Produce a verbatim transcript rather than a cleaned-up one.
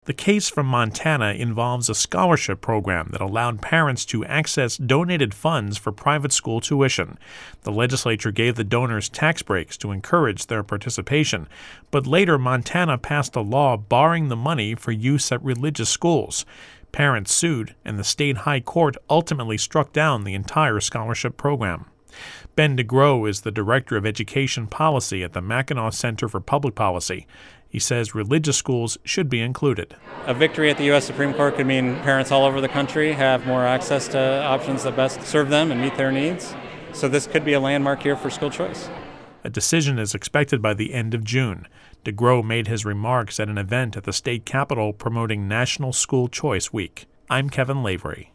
The case from Montana involves a scholarship program that allowed parents to access donated funds for private school tuition. The legislature gave the donors tax breaks to encourage their participation, but later Montana passed a law barring the money for use at religious schools. Parents sued, and the state high court ultimately struck down the entire scholarship program. Ben DeGrow is the Director of Education Policy at the Mackinac Center for Public Policy. He says religious schools should be included. A victory at the U S Supreme Court could mean parents all over the country have more access to options that best serve them and meet their needs. So this could be a landmark year for school choice. A decision is expected by the end of June. DeGrow made his remarks at an event at the state capitol promoting National School Choice Week. I'm Kevin Lavery.